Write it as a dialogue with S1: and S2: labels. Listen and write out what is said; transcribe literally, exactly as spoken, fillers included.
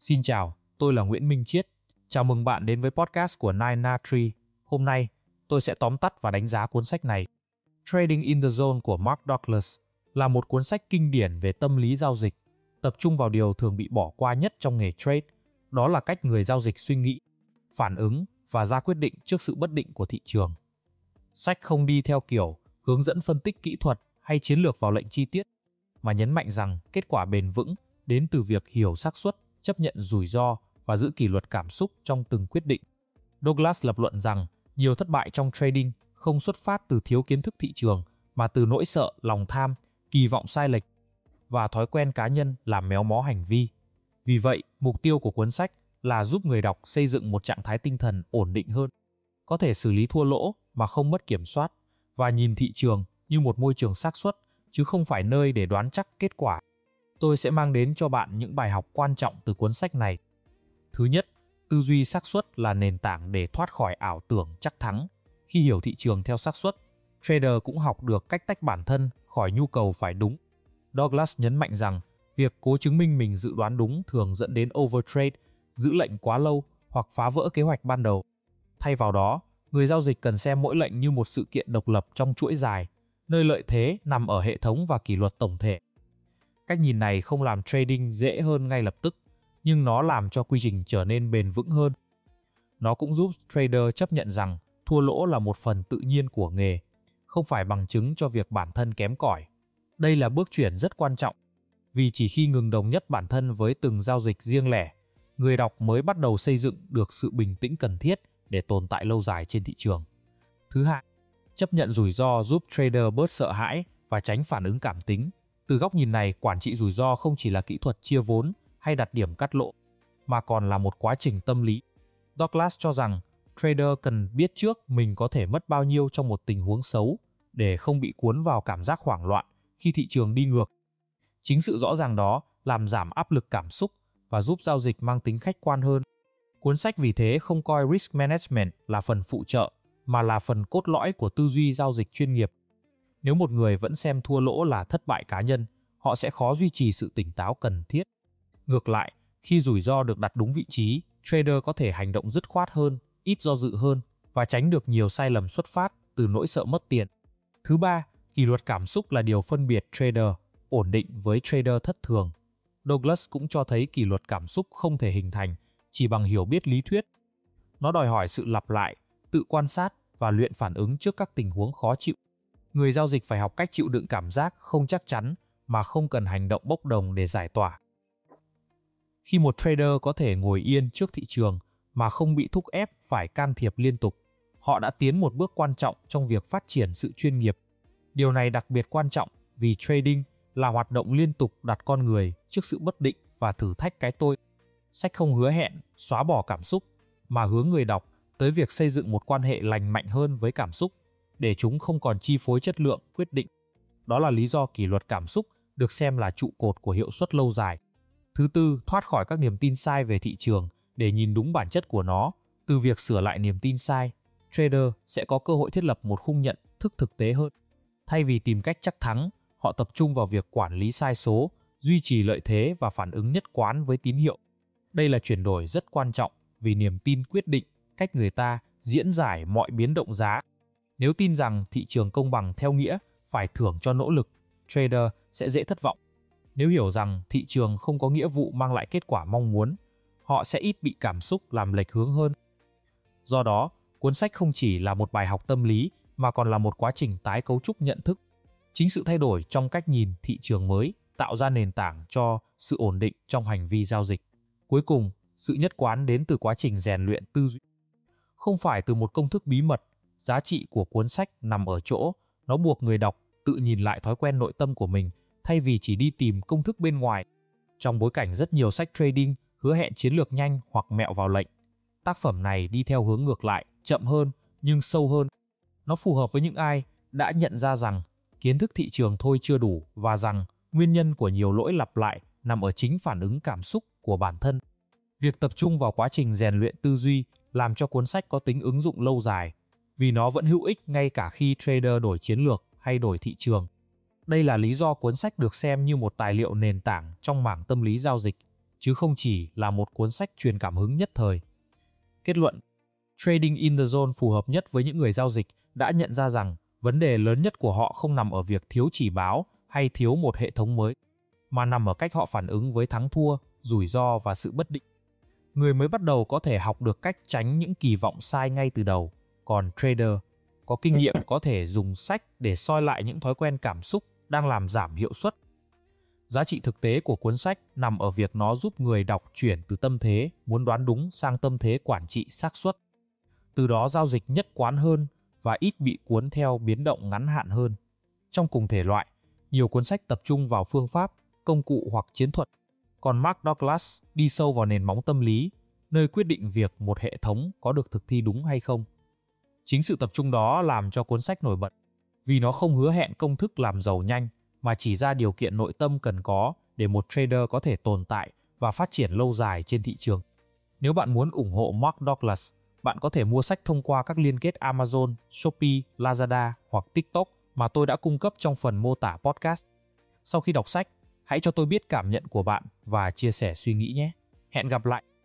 S1: Xin chào, tôi là Nguyễn Minh Chiết. Chào mừng bạn đến với podcast của Nine Na Tree. Hôm nay, tôi sẽ tóm tắt và đánh giá cuốn sách này. Trading in the Zone của Mark Douglas là một cuốn sách kinh điển về tâm lý giao dịch, tập trung vào điều thường bị bỏ qua nhất trong nghề trade, đó là cách người giao dịch suy nghĩ, phản ứng và ra quyết định trước sự bất định của thị trường. Sách không đi theo kiểu hướng dẫn phân tích kỹ thuật hay chiến lược vào lệnh chi tiết, mà nhấn mạnh rằng kết quả bền vững đến từ việc hiểu xác suất, chấp nhận rủi ro và giữ kỷ luật cảm xúc trong từng quyết định. Douglas lập luận rằng nhiều thất bại trong trading không xuất phát từ thiếu kiến thức thị trường mà từ nỗi sợ, lòng tham, kỳ vọng sai lệch và thói quen cá nhân làm méo mó hành vi. Vì vậy, mục tiêu của cuốn sách là giúp người đọc xây dựng một trạng thái tinh thần ổn định hơn, có thể xử lý thua lỗ mà không mất kiểm soát và nhìn thị trường như một môi trường xác suất chứ không phải nơi để đoán chắc kết quả. Tôi sẽ mang đến cho bạn những bài học quan trọng từ cuốn sách này. Thứ nhất, tư duy xác suất là nền tảng để thoát khỏi ảo tưởng chắc thắng. Khi hiểu thị trường theo xác suất, trader cũng học được cách tách bản thân khỏi nhu cầu phải đúng. Douglas nhấn mạnh rằng việc cố chứng minh mình dự đoán đúng thường dẫn đến overtrade, giữ lệnh quá lâu hoặc phá vỡ kế hoạch ban đầu. Thay vào đó, người giao dịch cần xem mỗi lệnh như một sự kiện độc lập trong chuỗi dài, nơi lợi thế nằm ở hệ thống và kỷ luật tổng thể. Cách nhìn này không làm trading dễ hơn ngay lập tức, nhưng nó làm cho quy trình trở nên bền vững hơn. Nó cũng giúp trader chấp nhận rằng thua lỗ là một phần tự nhiên của nghề, không phải bằng chứng cho việc bản thân kém cỏi. Đây là bước chuyển rất quan trọng, vì chỉ khi ngừng đồng nhất bản thân với từng giao dịch riêng lẻ, người đọc mới bắt đầu xây dựng được sự bình tĩnh cần thiết để tồn tại lâu dài trên thị trường. Thứ hai, chấp nhận rủi ro giúp trader bớt sợ hãi và tránh phản ứng cảm tính. Từ góc nhìn này, quản trị rủi ro không chỉ là kỹ thuật chia vốn hay đặt điểm cắt lỗ, mà còn là một quá trình tâm lý. Douglas cho rằng trader cần biết trước mình có thể mất bao nhiêu trong một tình huống xấu để không bị cuốn vào cảm giác hoảng loạn khi thị trường đi ngược. Chính sự rõ ràng đó làm giảm áp lực cảm xúc và giúp giao dịch mang tính khách quan hơn. Cuốn sách vì thế không coi risk management là phần phụ trợ, mà là phần cốt lõi của tư duy giao dịch chuyên nghiệp. Nếu một người vẫn xem thua lỗ là thất bại cá nhân, họ sẽ khó duy trì sự tỉnh táo cần thiết. Ngược lại, khi rủi ro được đặt đúng vị trí, trader có thể hành động dứt khoát hơn, ít do dự hơn và tránh được nhiều sai lầm xuất phát từ nỗi sợ mất tiền. Thứ ba, kỷ luật cảm xúc là điều phân biệt trader ổn định với trader thất thường. Douglas cũng cho thấy kỷ luật cảm xúc không thể hình thành chỉ bằng hiểu biết lý thuyết. Nó đòi hỏi sự lặp lại, tự quan sát và luyện phản ứng trước các tình huống khó chịu. Người giao dịch phải học cách chịu đựng cảm giác không chắc chắn mà không cần hành động bốc đồng để giải tỏa. Khi một trader có thể ngồi yên trước thị trường mà không bị thúc ép phải can thiệp liên tục, họ đã tiến một bước quan trọng trong việc phát triển sự chuyên nghiệp. Điều này đặc biệt quan trọng vì trading là hoạt động liên tục đặt con người trước sự bất định và thử thách cái tôi. Sách không hứa hẹn xóa bỏ cảm xúc, mà hướng người đọc tới việc xây dựng một quan hệ lành mạnh hơn với cảm xúc, để chúng không còn chi phối chất lượng quyết định. Đó là lý do kỷ luật cảm xúc được xem là trụ cột của hiệu suất lâu dài. Thứ tư, thoát khỏi các niềm tin sai về thị trường để nhìn đúng bản chất của nó. Từ việc sửa lại niềm tin sai, trader sẽ có cơ hội thiết lập một khung nhận thức thực tế hơn. Thay vì tìm cách chắc thắng, họ tập trung vào việc quản lý sai số, duy trì lợi thế và phản ứng nhất quán với tín hiệu. Đây là chuyển đổi rất quan trọng vì niềm tin quyết định cách người ta diễn giải mọi biến động giá. Nếu tin rằng thị trường công bằng theo nghĩa phải thưởng cho nỗ lực, trader sẽ dễ thất vọng. Nếu hiểu rằng thị trường không có nghĩa vụ mang lại kết quả mong muốn, họ sẽ ít bị cảm xúc làm lệch hướng hơn. Do đó, cuốn sách không chỉ là một bài học tâm lý mà còn là một quá trình tái cấu trúc nhận thức. Chính sự thay đổi trong cách nhìn thị trường mới tạo ra nền tảng cho sự ổn định trong hành vi giao dịch. Cuối cùng, sự nhất quán đến từ quá trình rèn luyện tư duy. Không phải từ một công thức bí mật, giá trị của cuốn sách nằm ở chỗ nó buộc người đọc tự nhìn lại thói quen nội tâm của mình thay vì chỉ đi tìm công thức bên ngoài. Trong bối cảnh rất nhiều sách trading hứa hẹn chiến lược nhanh hoặc mẹo vào lệnh, tác phẩm này đi theo hướng ngược lại, chậm hơn nhưng sâu hơn. Nó phù hợp với những ai đã nhận ra rằng kiến thức thị trường thôi chưa đủ và rằng nguyên nhân của nhiều lỗi lặp lại nằm ở chính phản ứng cảm xúc của bản thân. Việc tập trung vào quá trình rèn luyện tư duy làm cho cuốn sách có tính ứng dụng lâu dài, vì nó vẫn hữu ích ngay cả khi trader đổi chiến lược hay đổi thị trường. Đây là lý do cuốn sách được xem như một tài liệu nền tảng trong mảng tâm lý giao dịch. chứ không chỉ là một cuốn sách truyền cảm hứng nhất thời. Kết luận, Trading in the Zone phù hợp nhất với những người giao dịch đã nhận ra rằng vấn đề lớn nhất của họ không nằm ở việc thiếu chỉ báo hay thiếu một hệ thống mới, mà nằm ở cách họ phản ứng với thắng thua, rủi ro và sự bất định. Người mới bắt đầu có thể học được cách tránh những kỳ vọng sai ngay từ đầu, còn trader có kinh nghiệm có thể dùng sách để soi lại những thói quen cảm xúc đang làm giảm hiệu suất. Giá trị thực tế của cuốn sách nằm ở việc nó giúp người đọc chuyển từ tâm thế muốn đoán đúng sang tâm thế quản trị xác suất. Từ đó giao dịch nhất quán hơn và ít bị cuốn theo biến động ngắn hạn hơn. Trong cùng thể loại, nhiều cuốn sách tập trung vào phương pháp, công cụ hoặc chiến thuật, còn Mark Douglas đi sâu vào nền móng tâm lý, nơi quyết định việc một hệ thống có được thực thi đúng hay không. Chính sự tập trung đó làm cho cuốn sách nổi bật, vì nó không hứa hẹn công thức làm giàu nhanh, mà chỉ ra điều kiện nội tâm cần có để một trader có thể tồn tại và phát triển lâu dài trên thị trường. Nếu bạn muốn ủng hộ Mark Douglas, bạn có thể mua sách thông qua các liên kết Amazon, Shopee, Lazada hoặc TikTok mà tôi đã cung cấp trong phần mô tả podcast. Sau khi đọc sách, hãy cho tôi biết cảm nhận của bạn và chia sẻ suy nghĩ nhé. Hẹn gặp lại!